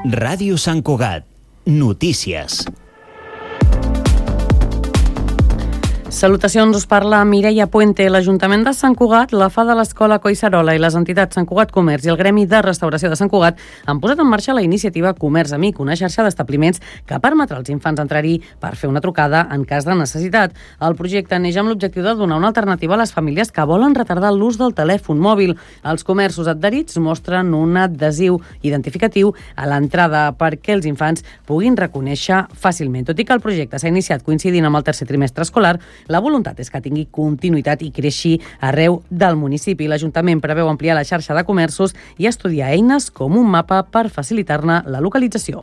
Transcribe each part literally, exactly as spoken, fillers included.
Ràdio Sant Cugat. Notícies. Salutacions, us parla Mireia Puente. L'Ajuntament de Sant Cugat, la F A de l'Escola Collserola i les entitats Sant Cugat Comerç i el Gremi de Restauració de Sant Cugat han posat en marxa la iniciativa Comerç Amic, una xarxa d'establiments que permetrà als infants entrar-hi per fer una trucada en cas de necessitat. El projecte neix amb l'objectiu de donar una alternativa a les famílies que volen retardar l'ús del telèfon mòbil. Els comerços adherits mostren un adhesiu identificatiu a l'entrada perquè els infants puguin reconèixer fàcilment. Tot i que el projecte s'ha iniciat coincidint amb el tercer trimestre escolar, la voluntat és que tingui continuïtat i creixi arreu del municipi. L'Ajuntament preveu ampliar la xarxa de comerços i estudiar eines com un mapa per facilitar-ne la localització.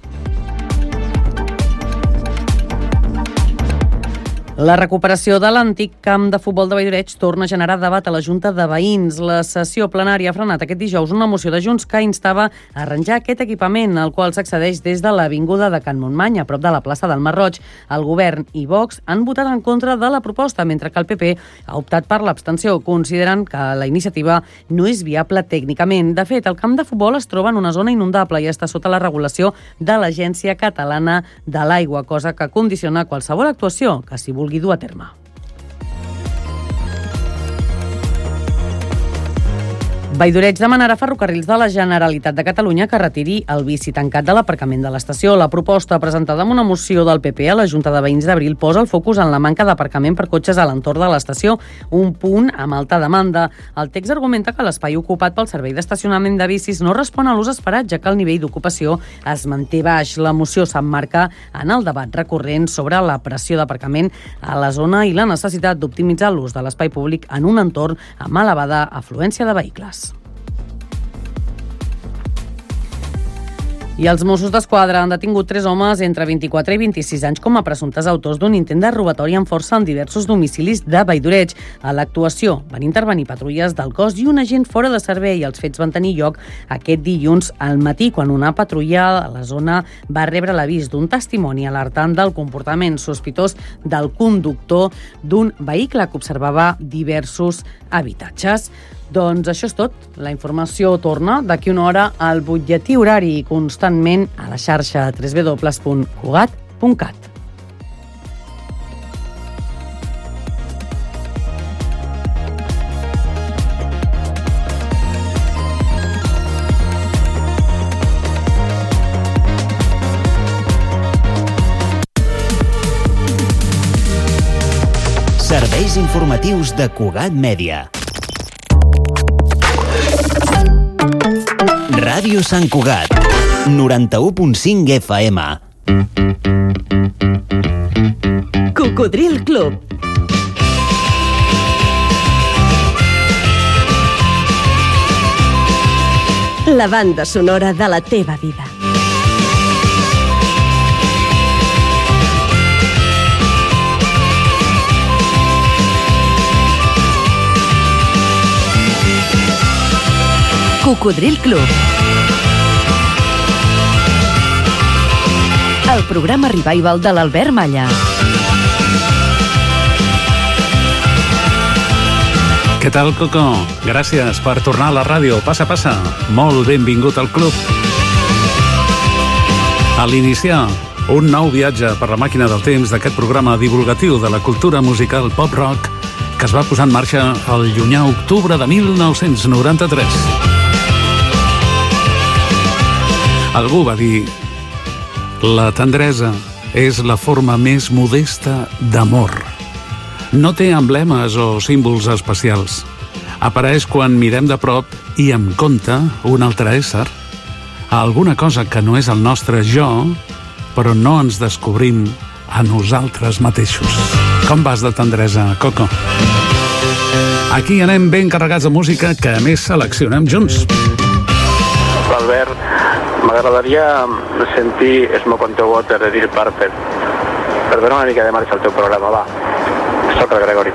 La recuperació de l'antic camp de futbol de Valldoreig torna a generar debat a la Junta de Veïns. La sessió plenària ha frenat aquest dijous una moció de Junts que instava a arranjar aquest equipament, al qual s'accedeix des de l'avinguda de Can Montmany, a prop de la plaça del Marroig. El Govern i Vox han votat en contra de la proposta, mentre que el P P ha optat per l'abstenció. Consideren que la iniciativa no és viable tècnicament. De fet, el camp de futbol es troba en una zona inundable i està sota la regulació de l'Agència Catalana de l'Aigua, cosa que condiciona qualsevol actuació que s'hi vulgui dur a terme. Valldoreig demanarà a Ferrocarrils de la Generalitat de Catalunya que retiri el bici tancat de l'aparcament de l'estació. La proposta presentada amb una moció del P P a la Junta de Veïns d'Abril posa el focus en la manca d'aparcament per cotxes a l'entorn de l'estació, un punt amb alta demanda. El text argumenta que l'espai ocupat pel servei d'estacionament de bicis no respon a l'ús esperat, ja que el nivell d'ocupació es manté baix. La moció s'emmarca en el debat recurrent sobre la pressió d'aparcament a la zona i la necessitat d'optimitzar l'ús de l'espai públic en un entorn amb elevada afluència de vehicles. I els Mossos d'Esquadra han detingut tres homes entre vint-i-quatre i vint-i-sis anys com a presumptes autors d'un intent de robatori amb força en diversos domicilis de Valldoreig. A l'actuació van intervenir patrulles del cos i un agent fora de servei. Els fets van tenir lloc aquest dilluns al matí, quan una patrulla a la zona va rebre l'avís d'un testimoni alertant del comportament sospitós del conductor d'un vehicle que observava diversos habitatges. Doncs això és tot. La informació torna d'aquí una hora al butlletí horari, constantment a la xarxa w w w punt cugat punt cat. Serveis informatius de Cugat Mèdia. Ràdio Sant Cugat, noranta-u punt cinc F M. Cocodril Club. La banda sonora de la teva vida. Cocodril Club. El programa revival de l'Albert Malla. Què tal, Coco? Gràcies per tornar a la ràdio. Passa, passa. Molt benvingut al club. A l'iniciar un nou viatge per la màquina del temps d'aquest programa divulgatiu de la cultura musical pop-rock que es va posar en marxa el llunyà octubre de mil nou-cents noranta-tres. Algú va dir: la tendresa és la forma més modesta d'amor. No té emblemes o símbols especials. Apareix quan mirem de prop i em compta un altre ésser, alguna cosa que no és el nostre jo, però no ens descobrim a nosaltres mateixos. Com vas de tendresa, Coco? Aquí anem ben carregats de música que a més seleccionem junts. Albert, m'agradaria sentir Smoke on the Water de Deep Purple. Per donar una mica de marxa al teu programa, va. Soc el Gregori.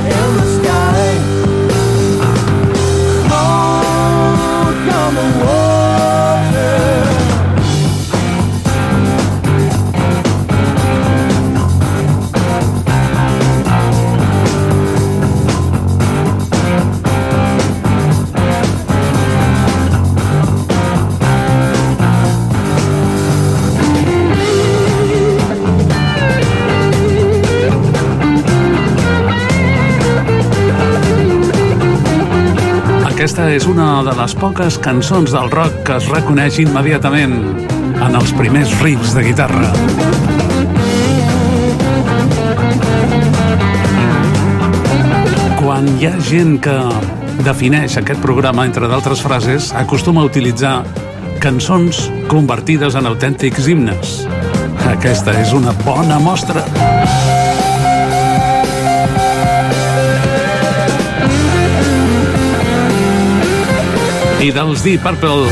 in the sky. Smoke on the water. Aquesta és una de les poques cançons del rock que es reconeix immediatament en els primers riffs de guitarra. Quan hi ha gent que defineix aquest programa, entre d'altres frases, acostuma a utilitzar cançons convertides en autèntics himnes. Aquesta és una bona mostra. I dels Deep Purple,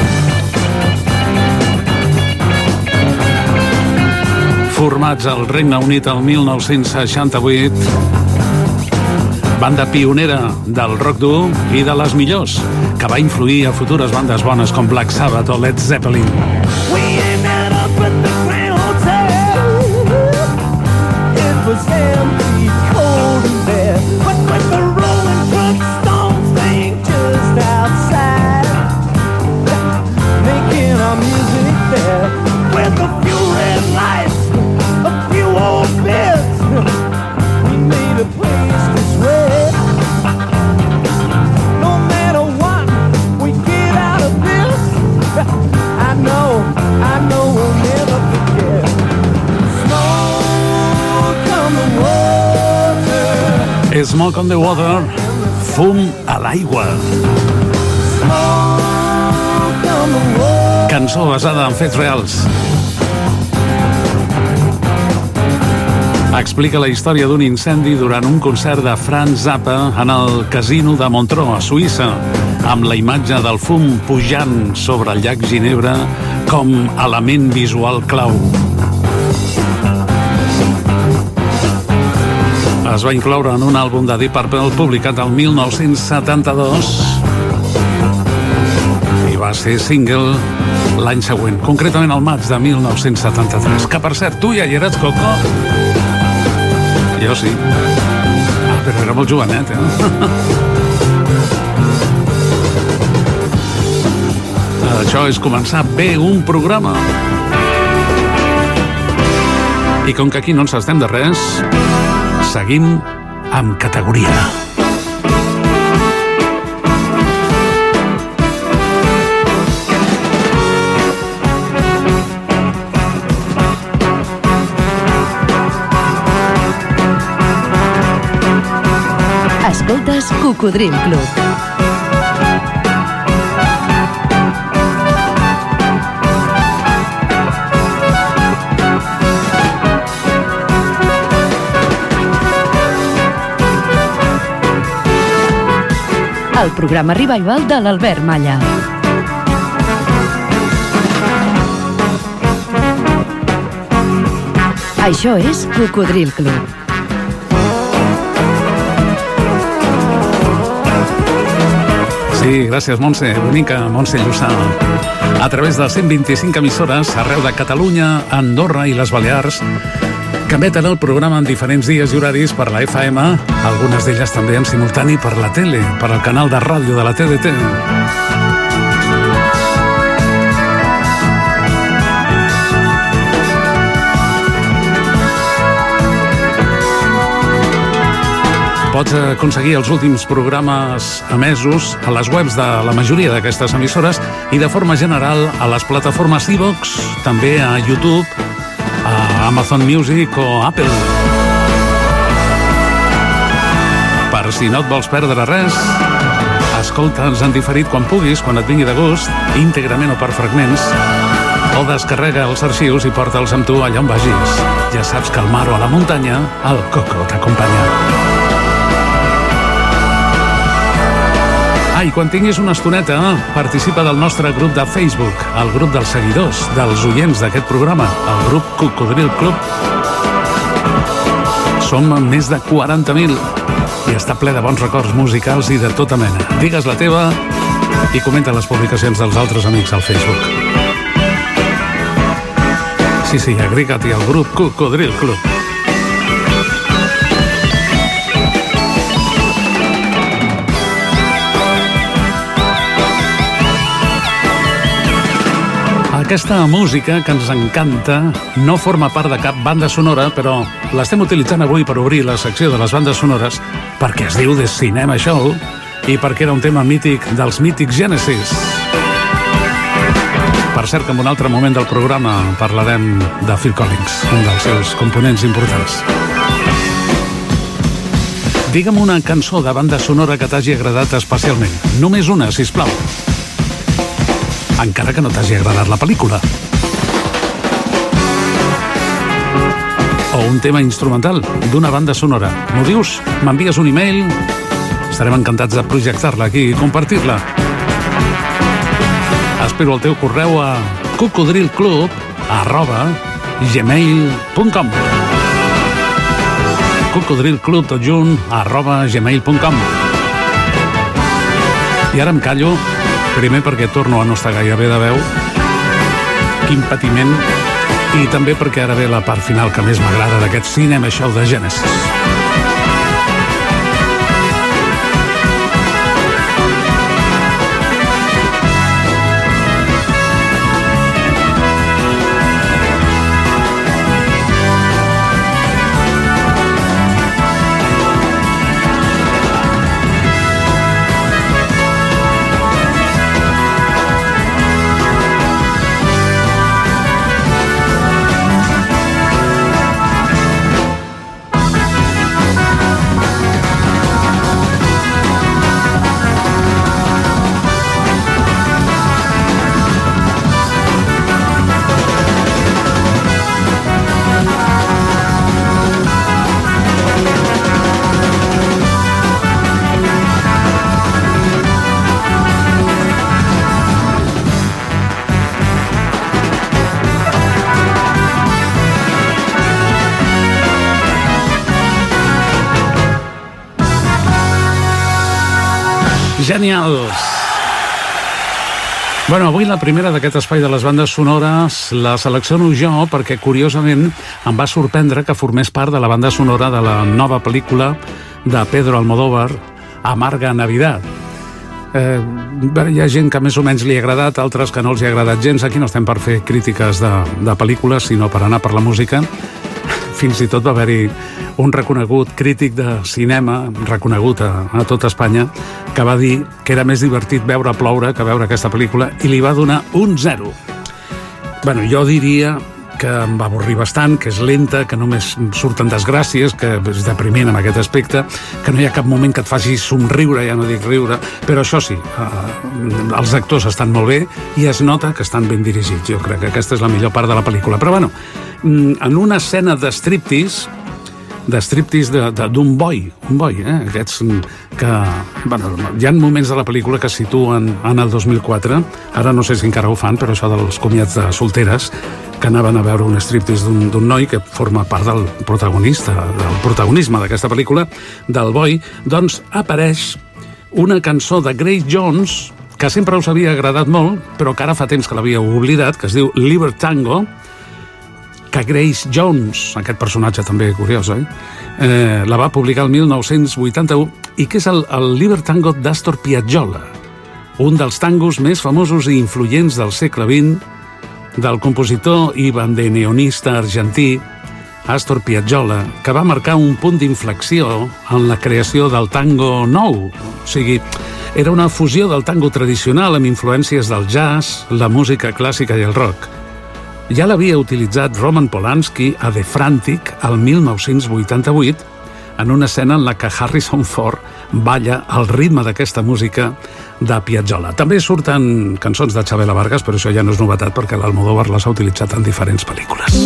formats al Regne Unit el mil nou-cents seixanta-vuit, banda pionera del rock dur i de les millors, que va influir a futures bandes bones com Black Sabbath o Led Zeppelin. We ended up at the Grand Hotel. It was empty, cold and bare, but with the rolling truck stones thing just outside, making our music there, with a few red lights, a few old beds. We made a place to sweat. No matter what we get out of this, I know, I know we'll never forget. Smoke on the water. Smoke on the water, fum a l'aigua. Smoke on the water. Cançó basada en fets reals. Explica la història d'un incendi durant un concert de Franz Zappa en el casino de Montreux, a Suïssa, amb la imatge del fum pujant sobre el llac Ginebra com element visual clau. Es va incloure en un àlbum de Deep Purple publicat el mil nou-cents setanta-dos i va ser single l'any següent, concretament al maig de mil nou-cents setanta-tres. Que, per cert, tu ja hi eres, Coco? Jo sí. Ah, però era molt jovenet, eh? Això és començar bé un programa. I com que aquí no ens estem de res, seguim amb categoria. Escoltes Cocodril Club. El programa Revival de l'Albert Malla. Això és Cocodril Club. Sí, gràcies, Montse, bonica Montse Llussà. A través de cent vint-i-cinc emissores arreu de Catalunya, Andorra i les Balears, que emeten el programa en diferents dies i horaris per la F M, algunes d'elles també en simultani per la tele, per al canal de ràdio de la T D T. Pots aconseguir els últims programes emesos a les webs de la majoria d'aquestes emissores i de forma general a les plataformes iVoox, també a YouTube, a Amazon Music o Apple. Per si no et vols perdre res, escolta'ns en diferit quan puguis, quan et vingui de gust, íntegrament o per fragments, o descarrega els arxius i porta'ls amb tu allà on vagis. Ja saps que al mar o a la muntanya, el Coco t'acompanya. Ah, i quan tinguis una estoneta, participa del nostre grup de Facebook, el grup dels seguidors, dels oients d'aquest programa, el grup Cocodril Club. Som més de quaranta mil. i està ple de bons records musicals i de tota mena. Digues la teva i comenta les publicacions dels altres amics al Facebook. Sí, sí, agrega't-hi al grup Cocodril Club. Aquesta música que ens encanta no forma part de cap banda sonora, però l'estem utilitzant avui per obrir la secció de les bandes sonores perquè es diu The Cinema Show i perquè era un tema mític dels mítics Genesis. Per cert que en un altre moment del programa parlarem de Phil Collins, un dels seus components importants. Digue'm una cançó de banda sonora que t'hagi agradat especialment. Només una, sisplau. Encara que no t'hagi agradat la pel·lícula. O un tema instrumental d'una banda sonora. M'ho dius? M'envies un e-mail? Estarem encantats de projectar-la aquí i compartir-la. Espero el teu correu a cocodrilclub arroba gmail punt com cocodrilclub tot junt arroba gmail punt com. I ara em callo. Primer perquè torno a no estar gaire bé de veu. Quin patiment. I també perquè ara ve la part final que més m'agrada d'aquest Cinema Show de Genesis. Genials! Bueno, avui la primera d'aquest espai de les bandes sonores la selecciono jo perquè, curiosament, em va sorprendre que formés part de la banda sonora de la nova pel·lícula de Pedro Almodóvar, Amarga Navidad. Eh, hi ha gent que més o menys li ha agradat, altres que no els hi ha agradat gens. Aquí no estem per fer crítiques de, de pel·lícules, sinó per anar per la música. Fins i tot va haver-hi un reconegut crític de cinema, reconegut a, a tot Espanya, que va dir que era més divertit veure ploure que veure aquesta pel·lícula i li va donar un zero. Bueno, jo diria que em va avorrir bastant, que és lenta, que només surten desgràcies, que és depriment en aquest aspecte, que no hi ha cap moment que et faci somriure, ja no dic riure, però això sí, eh, els actors estan molt bé i es nota que estan ben dirigits. Jo crec que aquesta és la millor part de la pel·lícula. Però bueno, en una escena de striptease, de striptease d'un boi, un boi, eh? Aquests que... Bueno, hi ha moments de la pel·lícula que es situen en el dos mil quatre, ara no sé si encara ho fan, però això dels comiats de solteres, que anaven a veure un striptease d'un noi que forma part del protagonista, del protagonisme d'aquesta pel·lícula, del boi, doncs apareix una cançó de Grace Jones, que sempre us havia agradat molt, però que ara fa temps que l'havia oblidat, que es diu Libertango, que Grace Jones, aquest personatge també curiós, eh? Eh, la va publicar el mil nou-cents vuitanta-u i que és el, el Libertango d'Astor Piazzolla, un dels tangos més famosos i influents del segle vint, del compositor i bandoneonista argentí Astor Piazzolla, que va marcar un punt d'inflexió en la creació del tango nou. O sigui, era una fusió del tango tradicional amb influències del jazz, la música clàssica i el rock. Ja l'havia utilitzat Roman Polanski a The Frantic el mil nou-cents vuitanta-vuit en una escena en la que Harrison Ford balla al ritme d'aquesta música de Piazzolla. També surten cançons de Chabela Vargas, però això ja no és novetat perquè l'Almodóvar les ha utilitzat en diferents pel·lícules.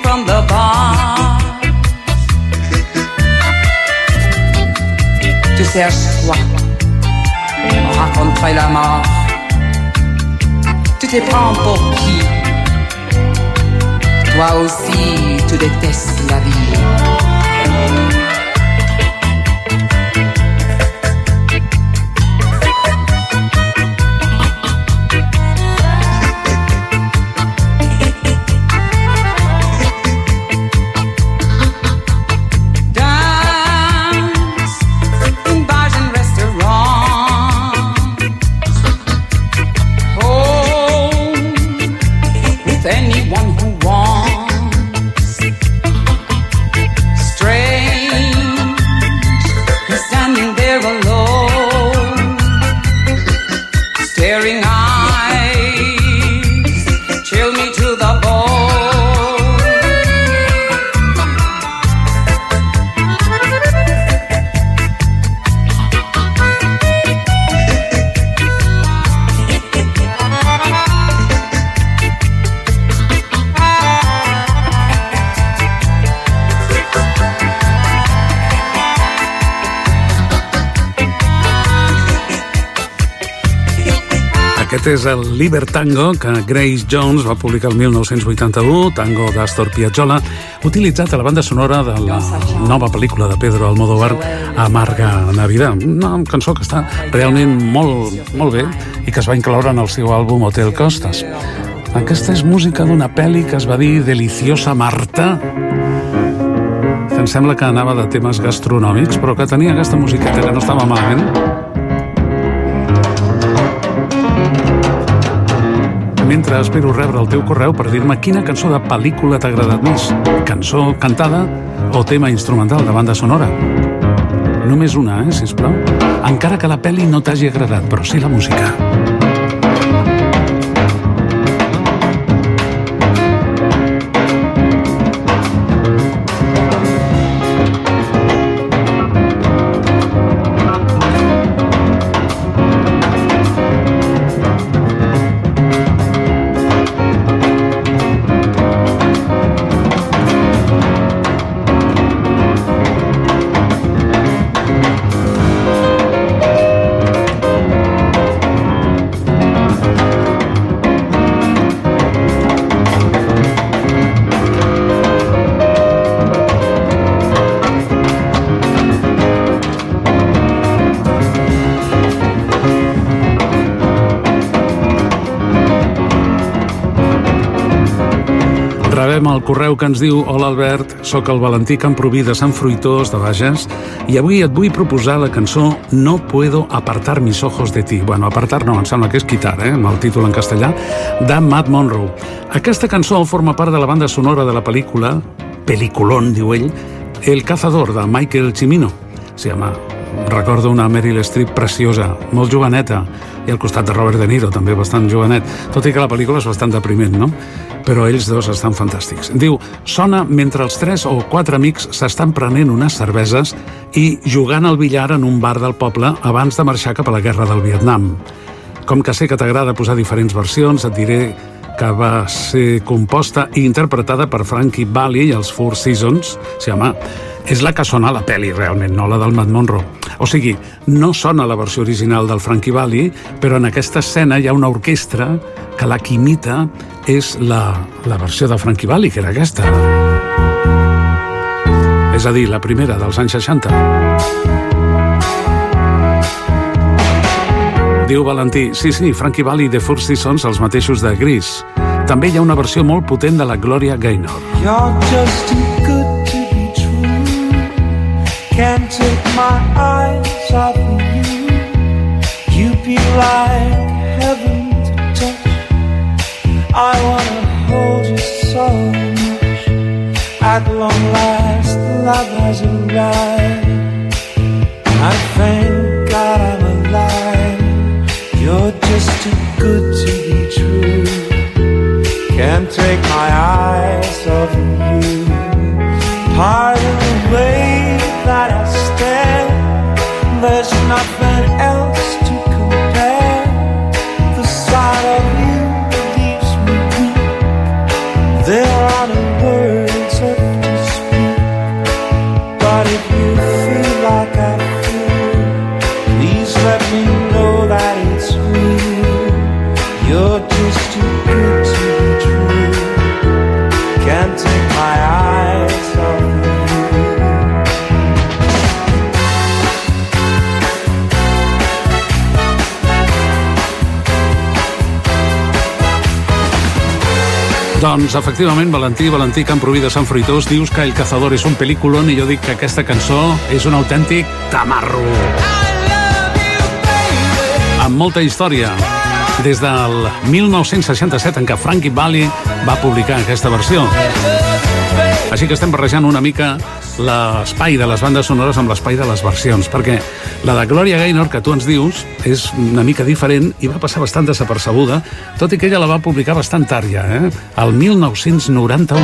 from the bar. Tu cherches quoi? Raconterai la mort. Tu te prends pour qui? Toi aussi, tu détestes la vie. Aquest és el Libertango que Grace Jones va publicar el mil nou-cents vuitanta-u, tango d'Astor Piazzolla, utilitzat a la banda sonora de la nova pel·lícula de Pedro Almodóvar, Amarga Navidad. Una cançó que està realment molt, molt bé i que es va incloure en el seu àlbum Hotel Costas. Aquesta és música d'una pel·li que es va dir Deliciosa Marta, que em sembla que anava de temes gastronòmics, però que tenia aquesta musiqueta que no estava malament. Mentre espero rebre el teu correu per dir-me quina cançó de pel·lícula t'ha agradat més, cançó cantada o tema instrumental de banda sonora. Només una, eh, sisplau. Encara que la pel·li no t'hagi agradat, però sí la música. El correu que ens diu: hola Albert, sóc el Valentí Camproví de Sant Fruitós de Bages i avui et vull proposar la cançó No puedo apartar mis ojos de ti. Bueno, apartar no, em sembla que és quitar, eh, amb el títol en castellà, de Matt Monro. Aquesta cançó forma part de la banda sonora de la pel·lícula, pel·liculón, diu ell, El cazador, de Michael Cimino. Se llama... Recordo una Meryl Streep preciosa, molt joveneta, i al costat de Robert De Niro, també bastant jovenet, tot i que la pel·lícula és bastant depriment, no? Però ells dos estan fantàstics. Diu, sona mentre els tres o quatre amics s'estan prenent unes cerveses i jugant al billar en un bar del poble abans de marxar cap a la guerra del Vietnam. Com que sé que t'agrada posar diferents versions, et diré que va ser composta i interpretada per Frankie Valli i els Four Seasons. Sí, home, és la que sona a la pel·li, realment, no la del Matt Monro. O sigui, no sona la versió original del Frankie Valli, però en aquesta escena hi ha una orquestra que la que imita és la, la versió de Frankie Valli, que era aquesta. És a dir, la primera dels anys seixanta. Diu Valentí, sí, sí, Frankie Valli i The Four Seasons, els mateixos de Grease. També hi ha una versió molt potent de la Gloria Gaynor. You're just too good to be true. Can't take my eyes off of you. You be like heaven to touch. I wanna hold you so much. At long last, love has arrived. I thank God I'm alive. You're just too good to be true. Can't take my eyes off of you. Pardon the way that I stare. There's nothing else to compare. The sight of you leaves me weak. There are no words Doncs, efectivament, Valentí, Valentí Camproví de Sant Fruitós, dius que El Cazador és un pel·lículon i jo dic que aquesta cançó és un autèntic tamarro. Amb molta història. Des del mil nou-cents seixanta-set, en què Frankie Valli va publicar aquesta versió. Així que estem barrejant una mica l'espai de les bandes sonores amb l'espai de les versions, perquè la de Gloria Gaynor, que tu ens dius, és una mica diferent i va passar bastant desapercebuda, tot i que ella la va publicar bastant tard ja, eh? El mil nou-cents noranta-u.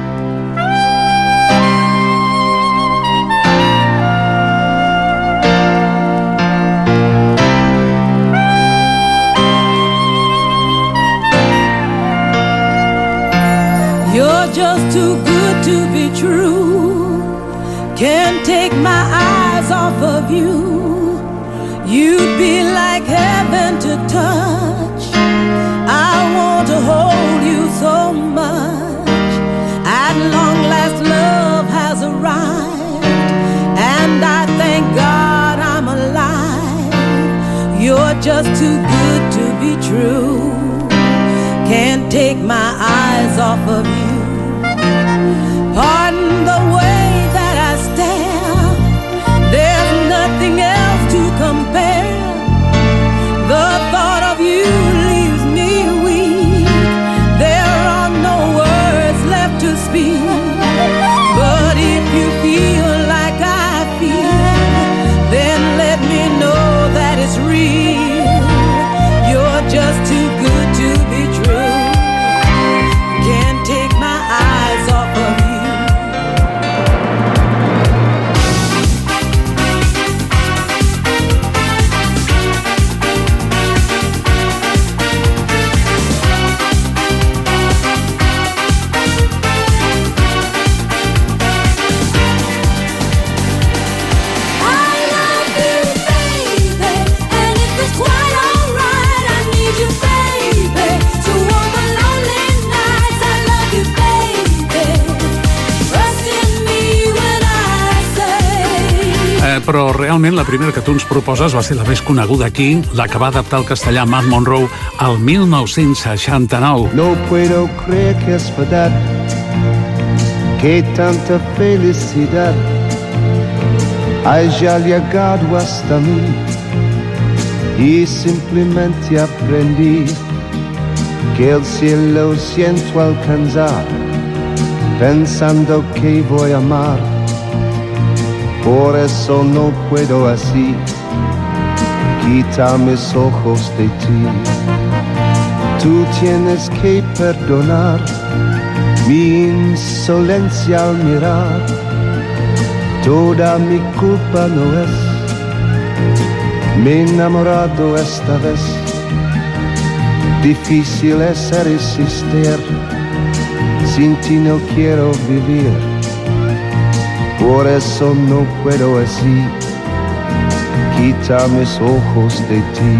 Just too good to be true. Can't take my eyes off of you. You'd be like heaven to touch. I want to hold you so much. At long last love has arrived, and I thank God I'm alive. You're just too good to be true. Can't take my eyes off of you. Pardon the way that I stare. There's nothing else to compare. The thought of you leaves me weak. There are no words left to speak. But if you feel like I feel, then let me know that it's real. You're just too good to be true. Can't take my eyes off of you. Però realment la primera que tu ens proposes va ser la més coneguda aquí, la que va adaptar al castellà Matt Monro al mil nou-cents seixanta-nou. No puedo creer que es verdad, que tanta felicidad haya llegado hasta mí, y simplemente aprendí que el cielo siento alcanzar, pensando que voy a amar. Por eso no puedo así quitar mis ojos de ti. Tú tienes que perdonar mi insolencia al mirar. Toda mi culpa no es. Me he enamorado esta vez. Difícil es resistir. Sin ti no quiero vivir. Por eso no puedo así quitar mis ojos de ti.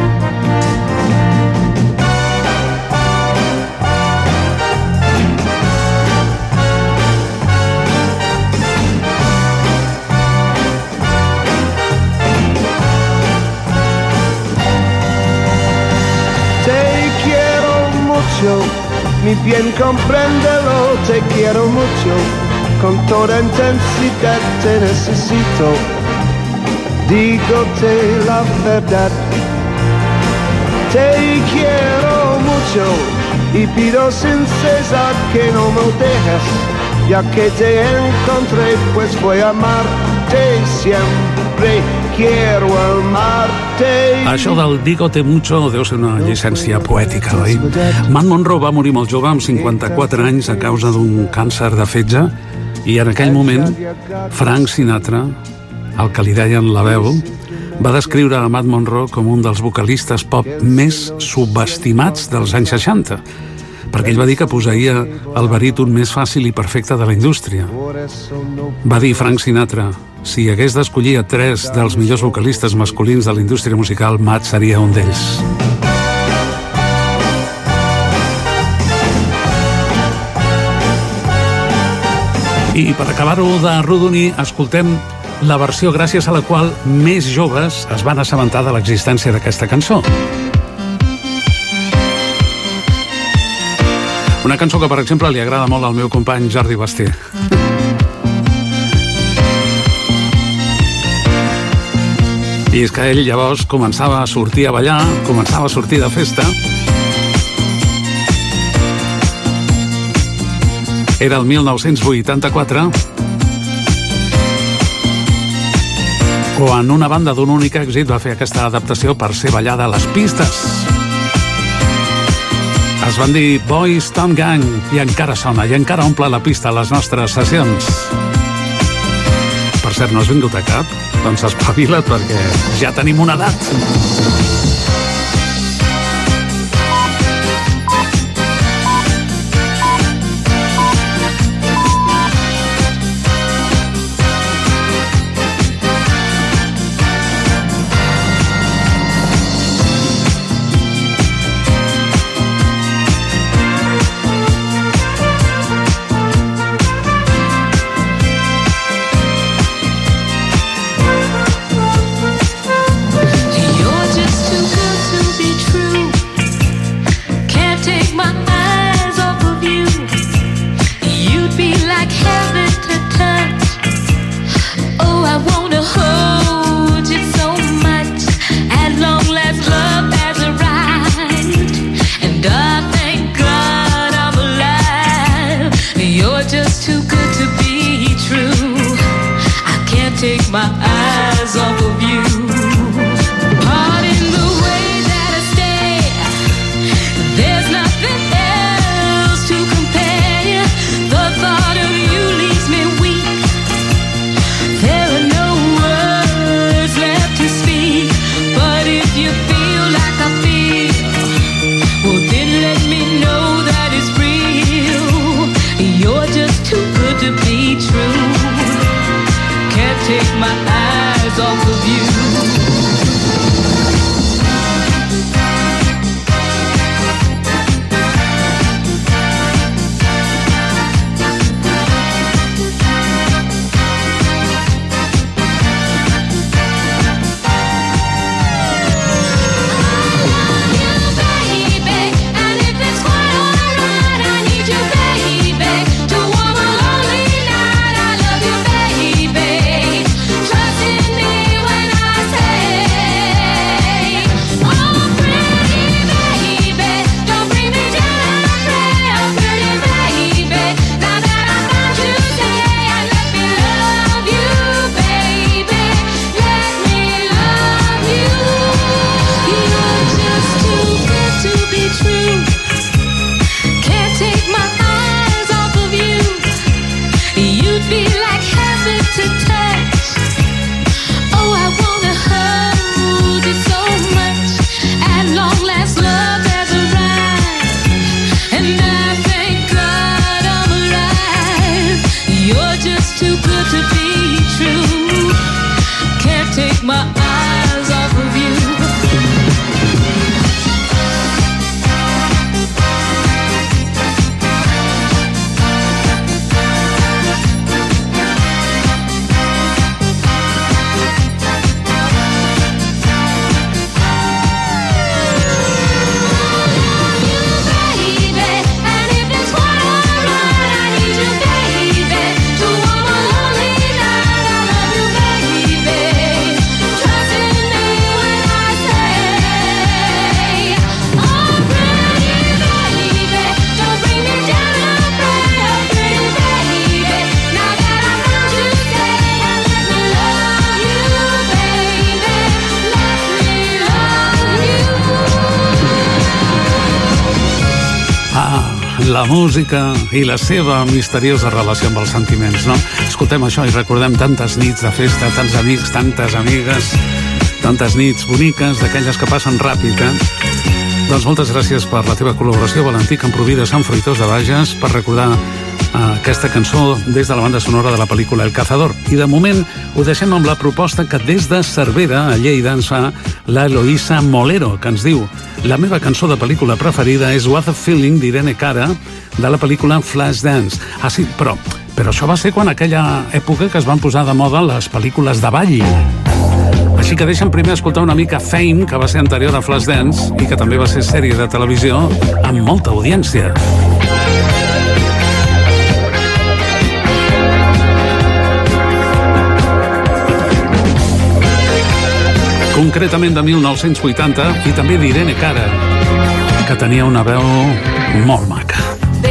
Te quiero mucho, mi bien compréndelo, te quiero mucho. Con toda intensidad te necesito, dígote la verdad. Te quiero mucho y pido sin cesar que no me dejes, ya que te encontré, pues voy a amarte siempre. Quiero amarte. Això del dígote mucho deu ser una llicència poètica, oi? Matt Monro va morir molt jove, amb cinquanta-quatre anys, a causa d'un càncer de fetge. I en aquell moment, Frank Sinatra, el que li deien la veu, va descriure a Matt Monro com un dels vocalistes pop més subestimats dels anys seixanta, perquè ell va dir que posseïa el baríton més fàcil i perfecte de la indústria. Va dir Frank Sinatra, si hagués d'escollir a tres dels millors vocalistes masculins de la indústria musical, Matt seria un d'ells. I per acabar-ho de rodonir, escoltem la versió gràcies a la qual més joves es van assabentar de l'existència d'aquesta cançó. Una cançó que, per exemple, li agrada molt al meu company Jordi Basté. I és que ell llavors començava a sortir a ballar, començava a sortir de festa. Era el mil nou-cents vuitanta-quatre, quan una banda d'un únic èxit va fer aquesta adaptació per ser ballada a les pistes. Es van dir Boys Town Gang i encara sona, i encara omple la pista a les nostres sessions. Per cert, no has vingut a cap? Doncs espavila't, perquè ja tenim una edat. La música i la seva misteriosa relació amb els sentiments, no? Escoltem això i recordem tantes nits de festa, tants amics, tantes amigues, tantes nits boniques, d'aquelles que passen ràpid, eh? Doncs moltes gràcies per la teva col·laboració, Valentí Camproví de Sant Fruitós de Bages, per recordar aquesta cançó des de la banda sonora de la pel·lícula El Cazador. I de moment ho deixem amb la proposta que des de Cervera, a Lleida, ens fa la Eloïsa Molero, que ens diu: la meva cançó de pel·lícula preferida és What a Feeling d'Irene Cara, de la pel·lícula Flashdance. Ah, sí, però, però això va ser quan aquella època que es van posar de moda les pel·lícules de ball. Així que deixa'm primer escoltar una mica Fame, que va ser anterior a Flashdance i que també va ser sèrie de televisió amb molta audiència. concretament de mil nou-cents vuitanta, i també d'Irene Cara, que tenia una veu molt maca.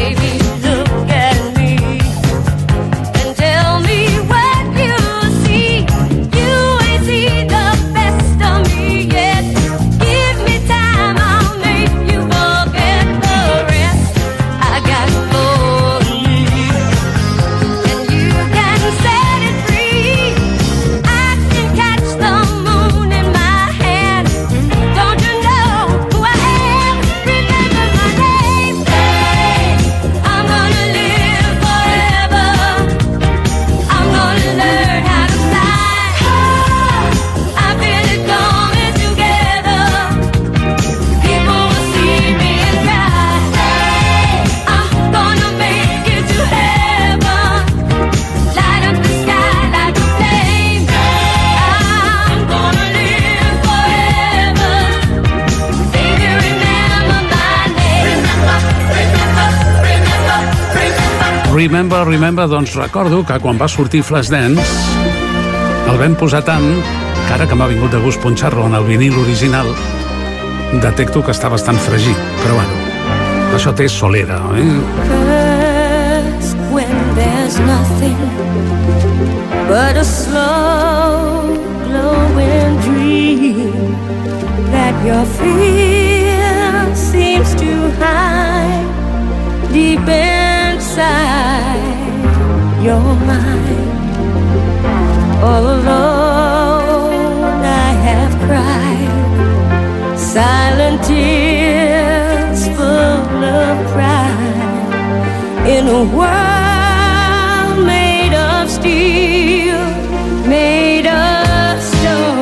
Remember, remember, doncs recordo que quan va sortir Flashdance el vam posar tant que ara que m'ha vingut de gust punxar-lo en el vinil original detecto que està bastant fregit, però bueno, això té solera, eh? First, when there's nothing but a slow glowing dream that your fear seems to hide deep inside your mind. All alone I have cried silent tears full of pride in a world made of steel, made of stone.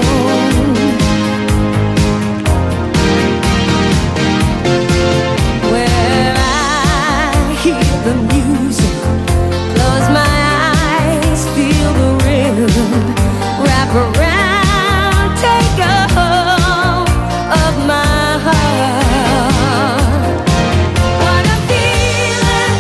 The music, close my eyes, feel the rhythm, wrap around, take a hold of my heart. What a feeling,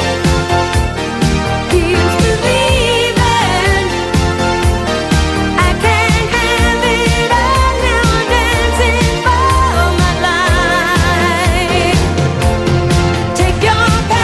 keeps believing. I can't have it all now, I'm dancing for my life. Take your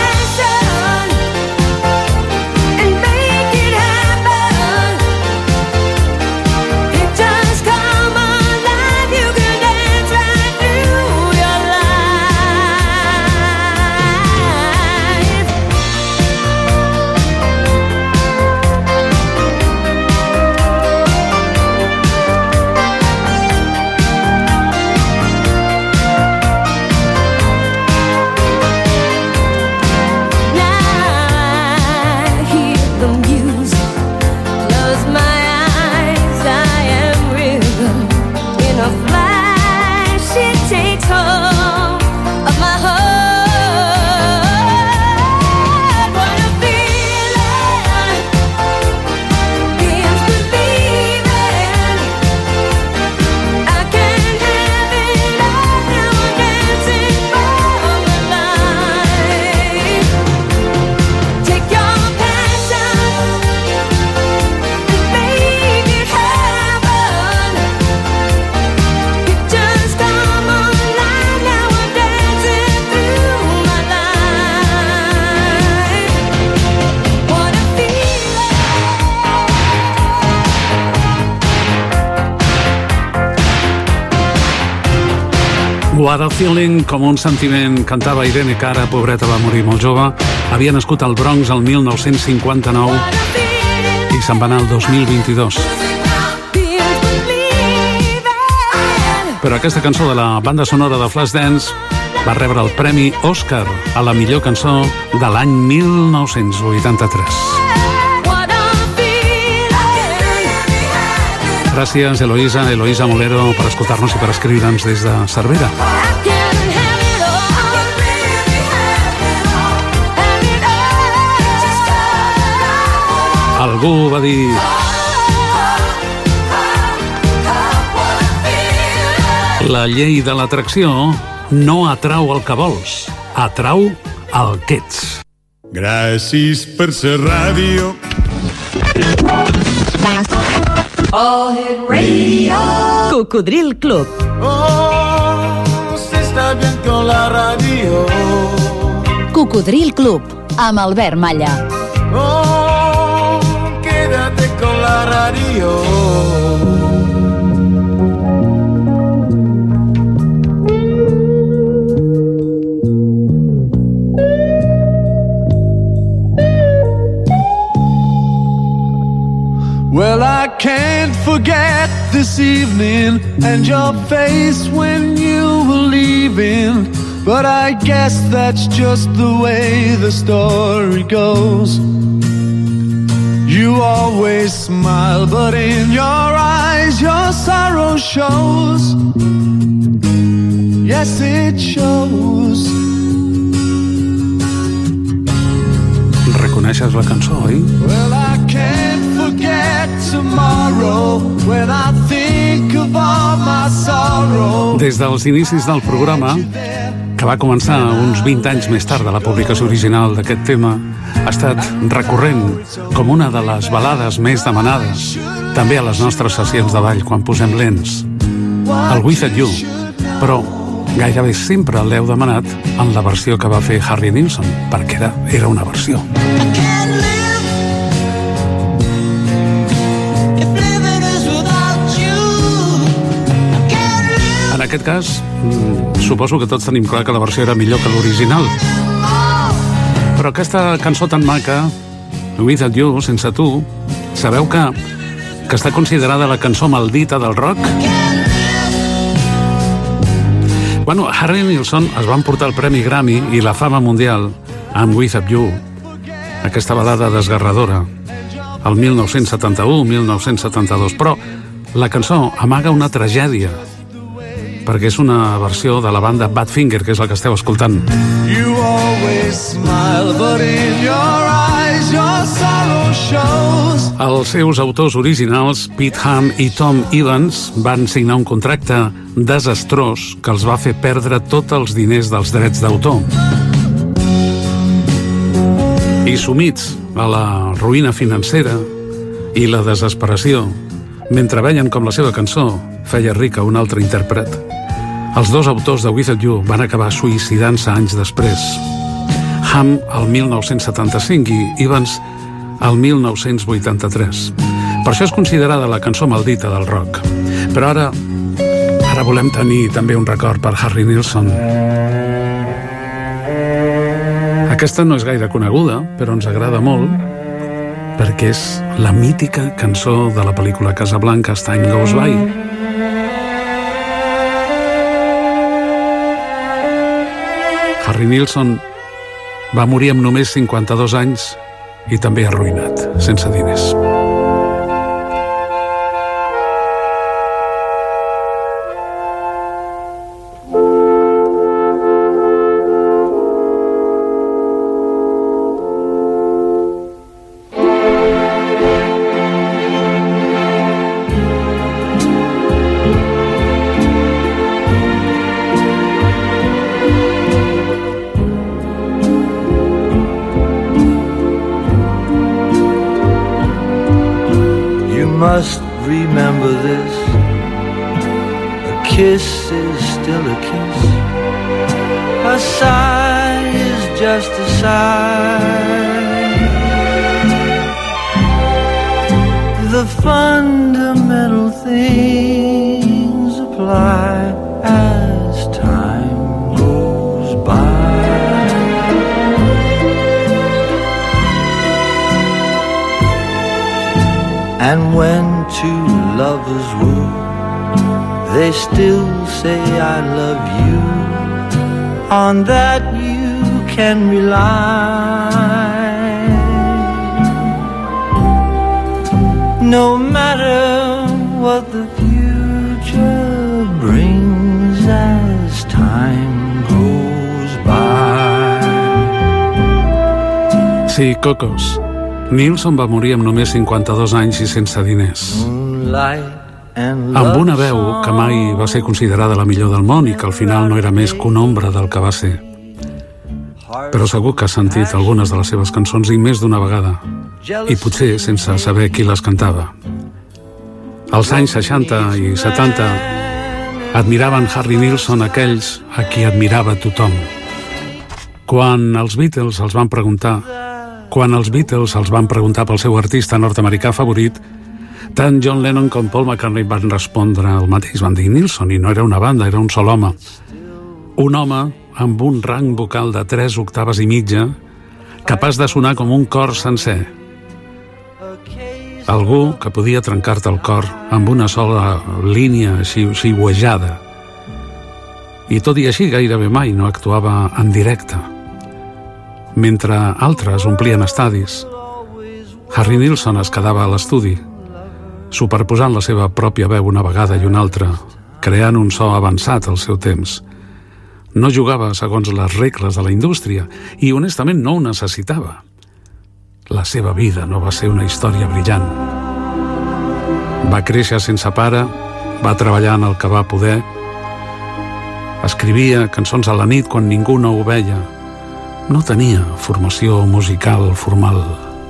What a Feeling, com un sentiment, cantava Irene Cara, pobreta, va morir molt jove. Havia nascut al Bronx el mil nou-cents cinquanta-nou i se'n va anar el dos mil vint-i-dos. Però aquesta cançó de la banda sonora de Flashdance va rebre el Premi Òscar a la millor cançó de l'any mil nou-cents vuitanta-tres. Gràcies, Eloïsa, Eloïsa Molero, per escoltar-nos i per escriure'ns des de Cervera. Algú va dir... La llei de l'atracció no atrau el que vols, atrau el que ets. Gràcies per ser ràdio. All Hit Radio. Cocodril Club. Oh, se está bien con la radio. Cocodril Club, amb Albert Malla. Oh, quédate con la radio. Well, I can't forget this evening and your face when you were leaving. But I guess that's just the way the story goes. You always smile, but in your eyes your sorrow shows. Yes, it shows. Reconeixes la cançó, oi? Well, I can't forget tomorrow when I think of all my sorrow. Des dels inicis del programa, que va començar uns vint anys més tard de la publicació original d'aquest tema, ha estat recurrent com una de les balades més demanades, també a les nostres sessions de ball quan posem lents. El With You, però gairebé sempre l'heu demanat en la versió que va fer Harry Nilsson, perquè era, era una versió. En aquest cas, suposo que tots tenim clar que la versió era millor que l'original. Però aquesta cançó tan maca, Without You, sense tu, sabeu que, que està considerada la cançó maldita del rock? Bueno, Harry Nilsson es va emportar el Premi Grammy i la fama mundial amb Without You, aquesta balada desgarradora, el mil nou-cents setanta-u mil nou-cents setanta-dos. Però la cançó amaga una tragèdia, perquè és una versió de la banda Badfinger, que és la que esteu escoltant. You always smile, but in your eyes your sorrow shows. Els seus autors originals, Pete Ham i Tom Evans, van signar un contracte desastrós que els va fer perdre tots els diners dels drets d'autor. I sumits a la ruïna financera i la desesperació, mentre veien com la seva cançó feia rica un altre intèrpret, els dos autors de Without You van acabar suïcidant-se anys després. Ham el mil nou-cents setanta-cinc i Evans el mil nou-cents vuitanta-tres. Per això és considerada la cançó maldita del rock. Però ara, ara volem tenir també un record per Harry Nilsson. Aquesta no és gaire coneguda, però ens agrada molt, perquè és la mítica cançó de la pel·lícula Casablanca, As Time Goes By. Harry Nilsson va morir amb només cinquanta-dos anys i també arruïnat, sense diners. Must remember this. A kiss is still a kiss. A sigh is just a sigh. The fundamental things apply as time goes by. And when two lovers woo, they still say I love you. On that you can rely. No matter what the future brings as time goes by. Sí, Cocos. Nilsson va morir amb només cinquanta-dos anys i sense diners. Amb una veu que mai va ser considerada la millor del món i que al final no era més que una ombra del que va ser. Però segur que has sentit algunes de les seves cançons i més d'una vegada, i potser sense saber qui les cantava. Als anys seixanta i setanta admiraven Harry Nilsson aquells a qui admirava tothom. Quan els Beatles els van preguntar quan els Beatles els van preguntar pel seu artista nord-americà favorit, tant John Lennon com Paul McCartney van respondre el mateix, van dir Nilsson, i no era una banda, era un sol home. Un home amb un rang vocal de tres octaves i mitja, capaç de sonar com un cor sencer. Algú que podia trencar-te el cor amb una sola línia xiuxiuejada. I tot i així gairebé mai no actuava en directe. Mentre altres omplien estadis, Harry Nilsson es quedava a l'estudi, superposant la seva pròpia veu una vegada i una altra, creant un so avançat al seu temps. No jugava segons les regles de la indústria i honestament no ho necessitava. La seva vida no va ser una història brillant. Va créixer sense pare, va treballar en el que va poder, escrivia cançons a la nit quan ningú no ho veia. No tenia formació musical formal.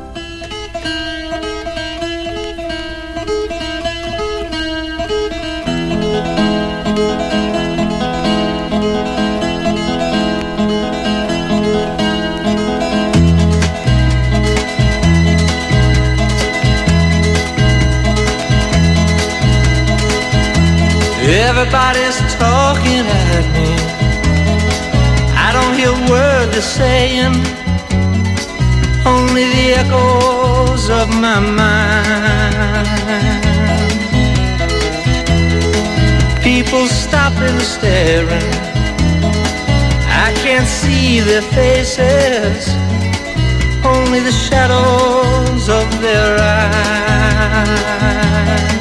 Everybody's talking at me. I don't hear a word they're saying, only the echoes of my mind. People stopping and staring, I can't see their faces, only the shadows of their eyes.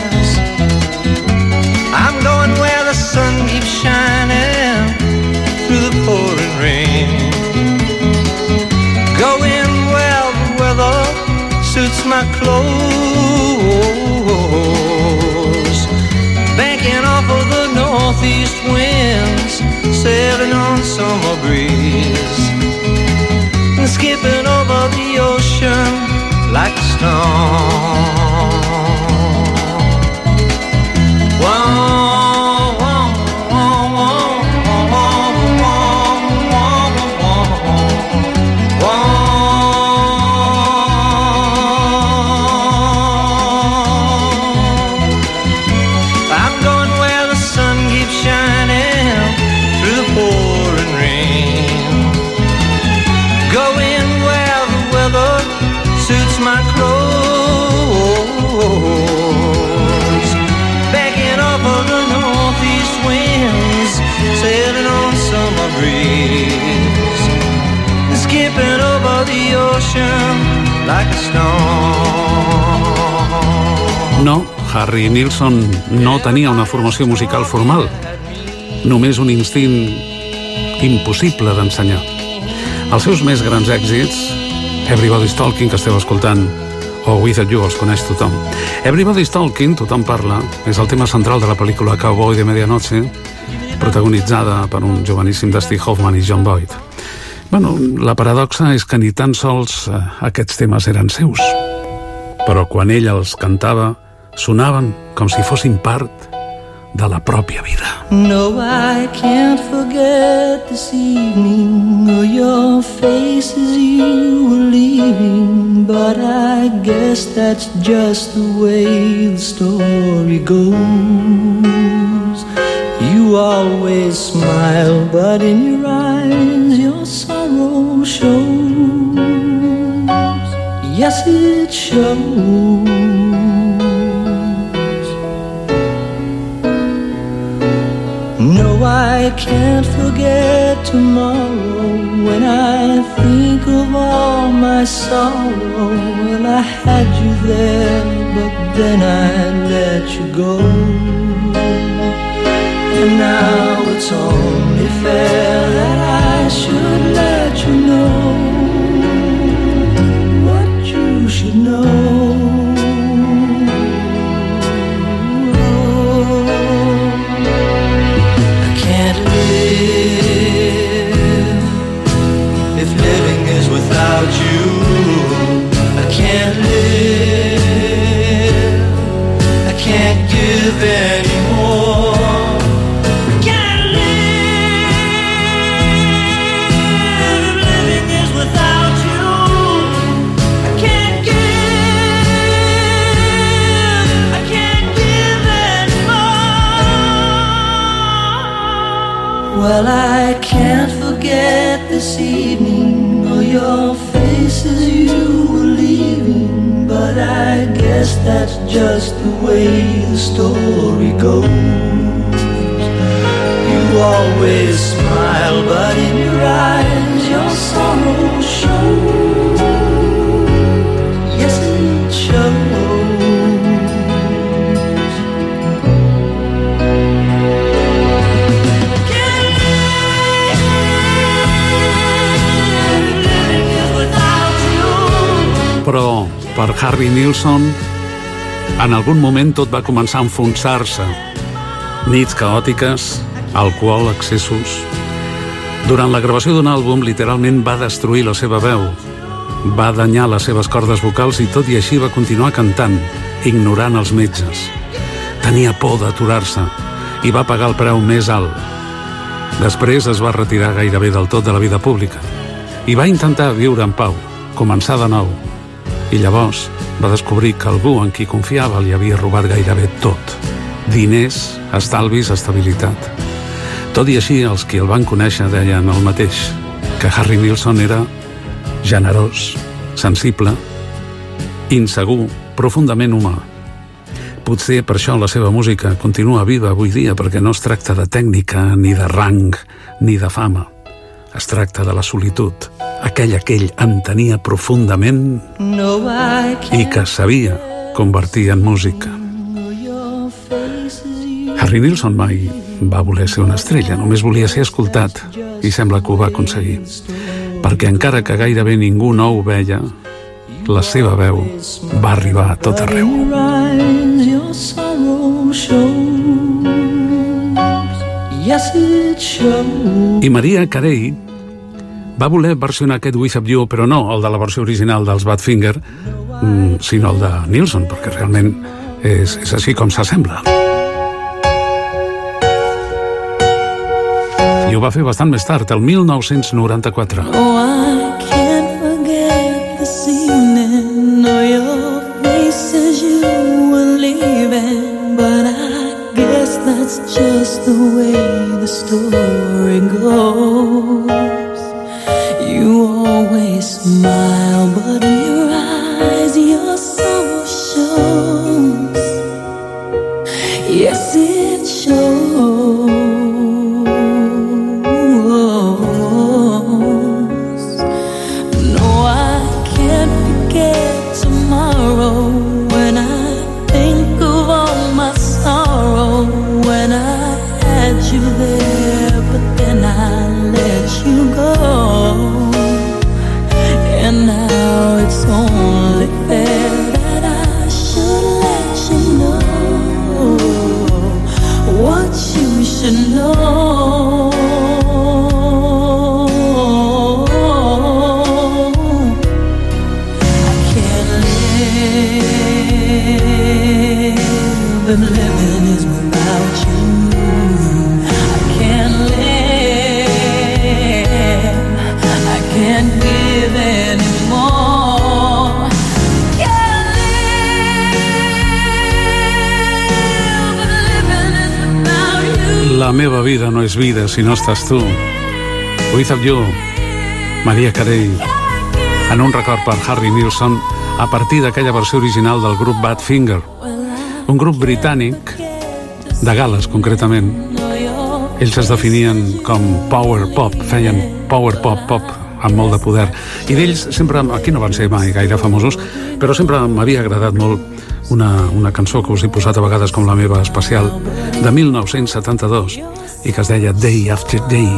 I'm going where the sun keeps shining through the pouring rain, going where the weather suits my clothes, banking off of the northeast winds, sailing on summer breeze, and skipping over the ocean like a storm. Whoa. No, Harry Nilsson no tenia una formació musical formal, només un instint impossible d'ensenyar. Els seus més grans èxits, Everybody's Talking, que esteu escoltant, o Without You, els coneix tothom. Everybody's Talking, tothom parla, és el tema central de la pel·lícula Cowboy de Medianoche, protagonitzada per un joveníssim Dusty Hoffman i John Boyd. Bueno, la paradoxa és que ni tan sols eh, aquests temes eren seus, però quan ell els cantava sonaven com si fossin part de la pròpia vida. No, I can't forget this evening or your face as you were leaving, but I guess that's just the way the story goes. You always smile, but in your eyes your sorrow shows. Yes, it shows. No, I can't forget tomorrow when I think of all my sorrow. Well, I had you there, but then I let you go. And now it's only fair that I should let you know what you should know. I can't live if living is without you. I can't live, I can't give live anymore. Well, I can't forget this evening or your face as you were leaving, but I guess that's just the way the story goes. You always smile, but in your eyes your sorrow shows. Yes, it shows. Però per Harry Nilsson en algun moment tot va començar a enfonsar-se. Nits caòtiques, alcohol, excessos. Durant la gravació d'un àlbum literalment va destruir la seva veu, va danyar les seves cordes vocals i tot i així va continuar cantant, ignorant els metges. Tenia por d'aturar-se i va pagar el preu més alt. Després es va retirar gairebé del tot de la vida pública i va intentar viure en pau, començar de nou. I llavors va descobrir que algú en qui confiava li havia robat gairebé tot. Diners, estalvis, estabilitat. Tot i així, els qui el van conèixer deien el mateix, que Harry Nilsson era generós, sensible, insegur, profundament humà. Potser per això la seva música continua viva avui dia, perquè no es tracta de tècnica, ni de rang, ni de fama. Es tracta de la solitud, aquella que ell entenia profundament i que sabia convertir en música. Harry Nilsson mai va voler ser una estrella, només volia ser escoltat i sembla que ho va aconseguir. Perquè encara que gairebé ningú no ho veia, la seva veu va arribar a tot arreu. I Mariah Carey va voler versionar aquest With of You, però no el de la versió original dels Badfinger, sinó el de Nilsson, perquè realment és, és així com s'assembla. I ho va fer bastant més tard, el mil nou-cents noranta-quatre. Oh, I can't forget this evening or your face as you were leaving, but I guess that's just the way the story goes. You always smile, but in your eyes your sorrow shows. Yes, it shows. No, I can't forget tomorrow when I think of all my sorrow, when I had you there, but then I let you go. And now it's only fair that I should let you know what you should know. I can't live if living is without you. I can't live, I can't give anymore. Can't live, but living is without you. La meva vida no és vida si no estàs tu. With of You, Mariah Carey, en un record per Harry Nilsson a partir d'aquella versió original del grup Badfinger, un grup britànic de Gal·les concretament. Ells es definien com power pop, feien power pop pop amb molt de poder, i d'ells sempre, aquí no van ser mai gaire famosos, però sempre m'havia agradat molt una, una cançó que us he posat a vegades com la meva especial, de mil nou-cents setanta-dos, i que es deia Day After Day.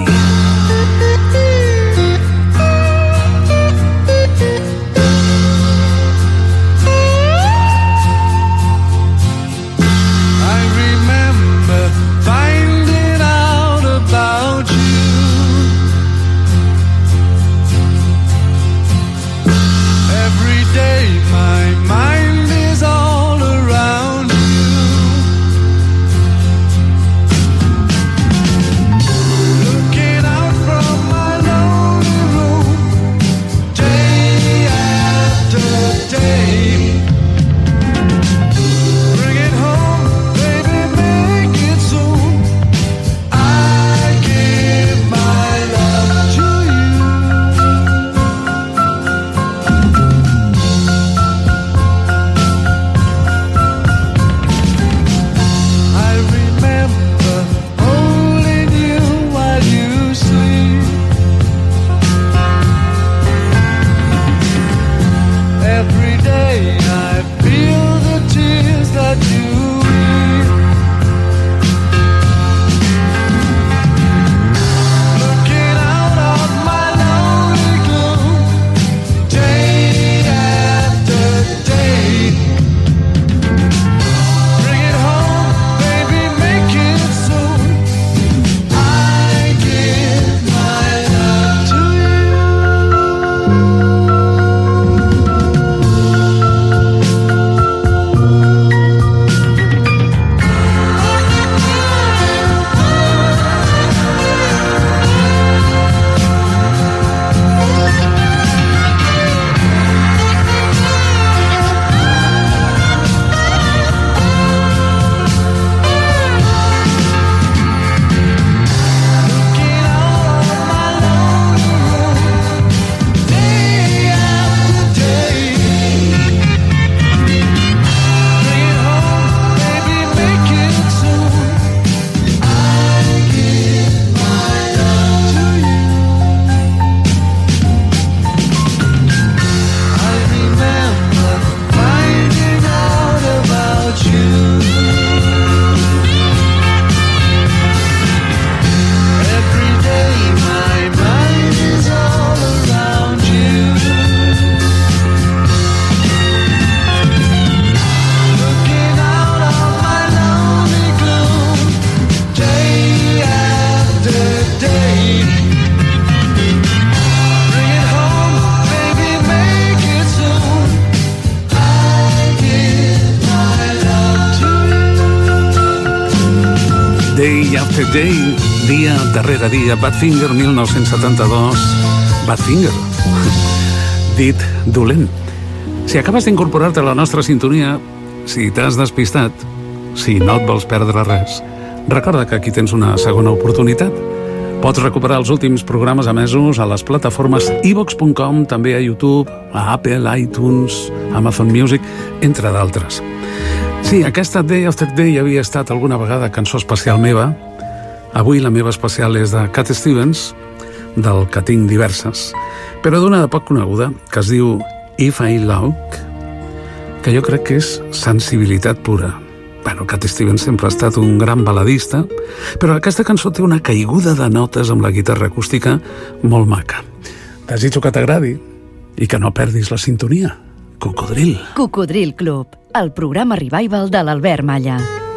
Day After Day, dia darrere dia, Badfinger, mil nou-cents setanta-dos. Badfinger, dit dolent. Si acabes d'incorporar-te a la nostra sintonia, si t'has despistat, si no et vols perdre res, recorda que aquí tens una segona oportunitat. Pots recuperar els últims programes emesos a les plataformes i vox punt com, també a YouTube, a Apple, iTunes, Amazon Music, entre d'altres. Sí, aquesta Day After Day havia estat alguna vegada cançó especial meva. Avui la meva especial és de Cat Stevens, del que tinc diverses, però d'una de poc coneguda, que es diu If I Look, que jo crec que és sensibilitat pura. Bueno, Cat Stevens sempre ha estat un gran baladista, però aquesta cançó té una caiguda de notes amb la guitarra acústica molt maca. Desitjo que t'agradi i que no perdis la sintonia. Cocodril. Cocodril Club, el programa revival de l'Albert Malla.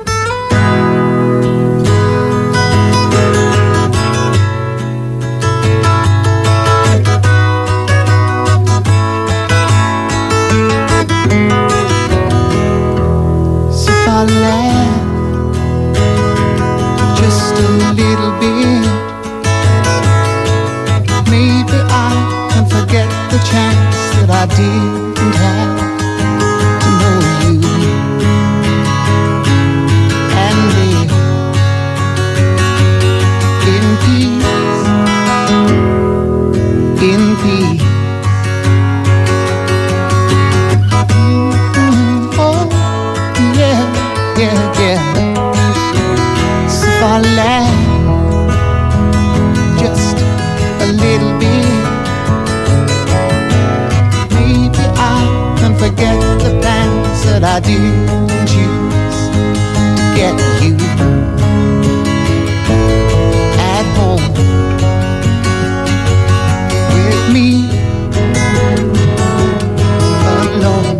Just a little bit, maybe I can forget the chance that I didn't have to know you and live in peace, in peace. Mm-hmm. Oh, yeah, yeah, yeah. If I laugh just a little bit, maybe I can forget the plans that I didn't choose to get you at home with me alone.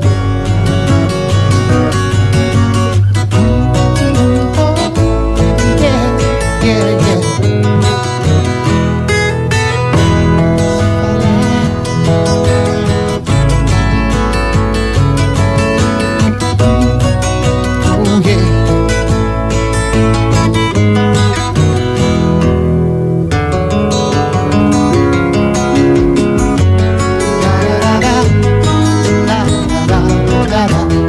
Da da da da da da da.